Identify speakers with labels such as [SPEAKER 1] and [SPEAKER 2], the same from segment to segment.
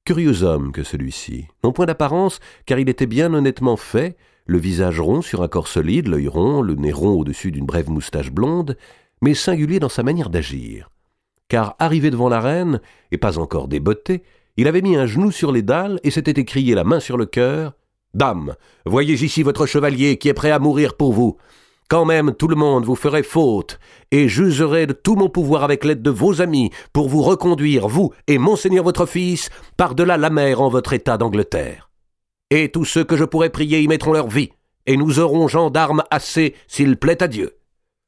[SPEAKER 1] Curieux homme que celui-ci, non point d'apparence, car il était bien honnêtement fait, le visage rond sur un corps solide, l'œil rond, le nez rond au-dessus d'une brève moustache blonde, mais singulier dans sa manière d'agir. Car arrivé devant la reine, et pas encore débotté, il avait mis un genou sur les dalles et s'était écrié la main sur le cœur « Dame, voyez ici votre chevalier qui est prêt à mourir pour vous. Quand même tout le monde vous ferait faute, et j'userai de tout mon pouvoir avec l'aide de vos amis pour vous reconduire, vous et monseigneur votre fils, par-delà la mer en votre état d'Angleterre. Et tous ceux que je pourrai prier y mettront leur vie, et nous aurons gendarmes assez s'il plaît à Dieu. »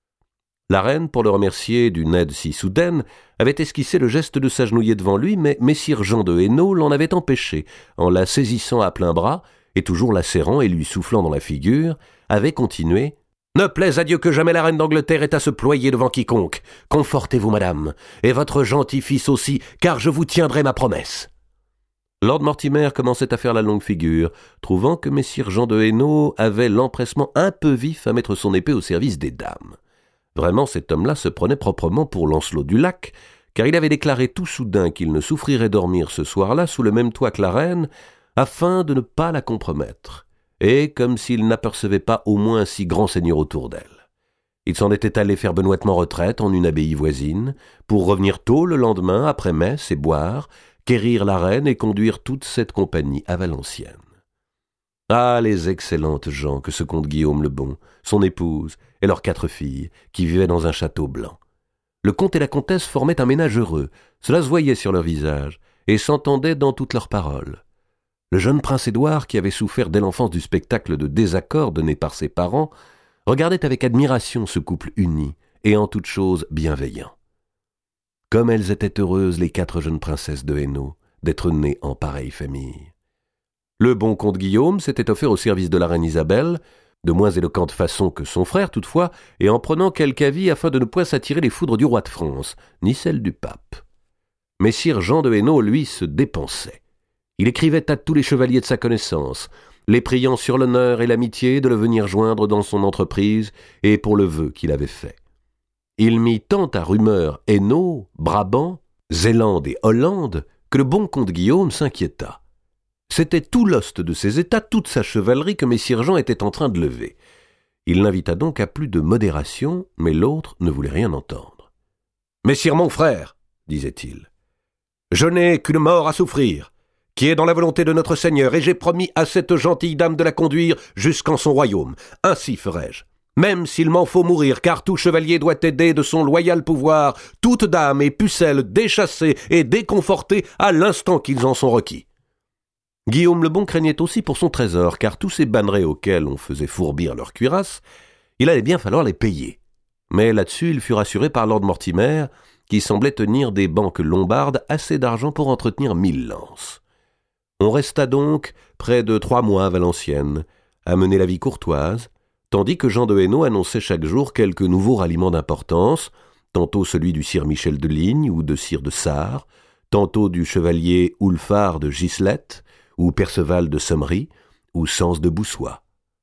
[SPEAKER 1] La reine, pour le remercier d'une aide si soudaine, avait esquissé le geste de s'agenouiller devant lui, mais messire Jean de Hainaut l'en avait empêché, en la saisissant à plein bras, et toujours la serrant et lui soufflant dans la figure, avait continué « Ne plaise à Dieu que jamais la reine d'Angleterre ait à se ployer devant quiconque. Confortez-vous, madame, et votre gentil fils aussi, car je vous tiendrai ma promesse. » Lord Mortimer commençait à faire la longue figure, trouvant que messire Jean de Hainaut avait l'empressement un peu vif à mettre son épée au service des dames. Vraiment, cet homme-là se prenait proprement pour Lancelot du Lac, car il avait déclaré tout soudain qu'il ne souffrirait dormir ce soir-là sous le même toit que la reine, afin de ne pas la compromettre, et comme s'il n'apercevait pas au moins un si grand seigneur autour d'elle. Il s'en était allé faire benoîtement retraite en une abbaye voisine, pour revenir tôt le lendemain après messe et boire, quérir la reine et conduire toute cette compagnie à Valenciennes. Ah, les excellentes gens que ce comte Guillaume le Bon, son épouse et leurs 4 filles, qui vivaient dans un château blanc. Le comte et la comtesse formaient un ménage heureux, cela se voyait sur leur visage, et s'entendait dans toutes leurs paroles. Le jeune prince Édouard, qui avait souffert dès l'enfance du spectacle de désaccord donné par ses parents, regardait avec admiration ce couple uni, et en toute chose bienveillant. Comme elles étaient heureuses, les 4 jeunes princesses de Hainaut, d'être nées en pareille famille. Le bon comte Guillaume s'était offert au service de la reine Isabelle, de moins éloquente façon que son frère toutefois, et en prenant quelque avis afin de ne point s'attirer les foudres du roi de France, ni celles du pape. Messire Jean de Hainaut, lui, se dépensait. Il écrivait à tous les chevaliers de sa connaissance, les priant sur l'honneur et l'amitié de le venir joindre dans son entreprise et pour le vœu qu'il avait fait. Il mit tant à rumeur Hainaut, Brabant, Zélande et Hollande que le bon comte Guillaume s'inquiéta. C'était tout l'ost de ses états, toute sa chevalerie que messire Jean était en train de lever. Il l'invita donc à plus de modération, mais l'autre ne voulait rien entendre. « Messire mon frère, disait-il, je n'ai qu'une mort à souffrir, qui est dans la volonté de notre Seigneur, et j'ai promis à cette gentille dame de la conduire jusqu'en son royaume. Ainsi ferai-je, même s'il m'en faut mourir, car tout chevalier doit aider de son loyal pouvoir toute dame et pucelle déchassée et déconfortée à l'instant qu'ils en sont requis. » Guillaume le Bon craignait aussi pour son trésor, car tous ces bannerets auxquels on faisait fourbir leur cuirasse, il allait bien falloir les payer. Mais là-dessus, il fut rassuré par Lord Mortimer, qui semblait tenir des banques lombardes assez d'argent pour entretenir 1000 lances. On resta donc près de 3 mois à Valenciennes, à mener la vie courtoise, tandis que Jean de Hainaut annonçait chaque jour quelques nouveaux ralliements d'importance, tantôt celui du sire Michel de Ligne ou de sire de Sarre, tantôt du chevalier Ulfar de Gislette, ou Perceval de Sommery, ou Sens de Boussois.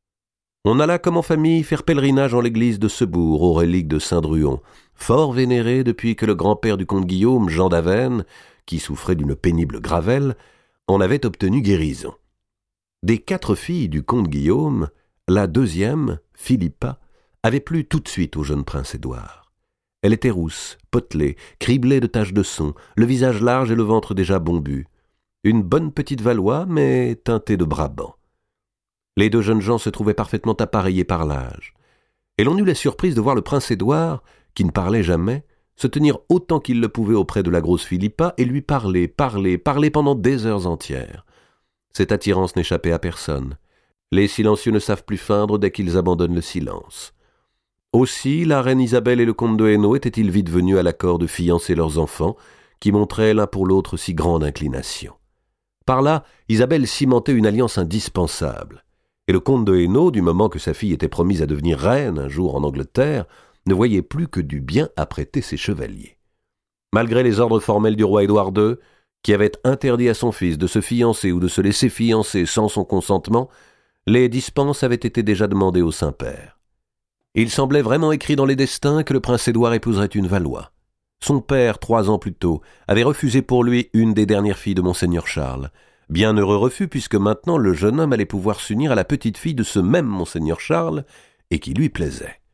[SPEAKER 1] On alla comme en famille faire pèlerinage en l'église de Sebourg, aux reliques de Saint-Druon, fort vénéré depuis que le grand-père du comte Guillaume, Jean d'Avesnes, qui souffrait d'une pénible gravelle, en avait obtenu guérison. Des 4 filles du comte Guillaume, la 2e, Philippa, avait plu tout de suite au jeune prince Édouard. Elle était rousse, potelée, criblée de taches de son, le visage large et le ventre déjà bombu. Une bonne petite Valois, mais teintée de Brabant. Les 2 jeunes gens se trouvaient parfaitement appareillés par l'âge. Et l'on eut la surprise de voir le prince Édouard, qui ne parlait jamais, se tenir autant qu'il le pouvait auprès de la grosse Philippa et lui parler pendant des heures entières. Cette attirance n'échappait à personne. Les silencieux ne savent plus feindre dès qu'ils abandonnent le silence. Aussi, la reine Isabelle et le comte de Hainaut étaient-ils vite venus à l'accord de fiancer leurs enfants, qui montraient l'un pour l'autre si grande inclination. Par là, Isabelle cimentait une alliance indispensable, et le comte de Hainaut, du moment que sa fille était promise à devenir reine un jour en Angleterre, ne voyait plus que du bien à prêter ses chevaliers. Malgré les ordres formels du roi Édouard II, qui avait interdit à son fils de se fiancer ou de se laisser fiancer sans son consentement, les dispenses avaient été déjà demandées au Saint-Père. Il semblait vraiment écrit dans les destins que le prince Édouard épouserait une Valois. Son père, 3 ans plus tôt, avait refusé pour lui une des dernières filles de Monseigneur Charles. Bien heureux refus, puisque maintenant le jeune homme allait pouvoir s'unir à la petite fille de ce même Monseigneur Charles, et qui lui plaisait.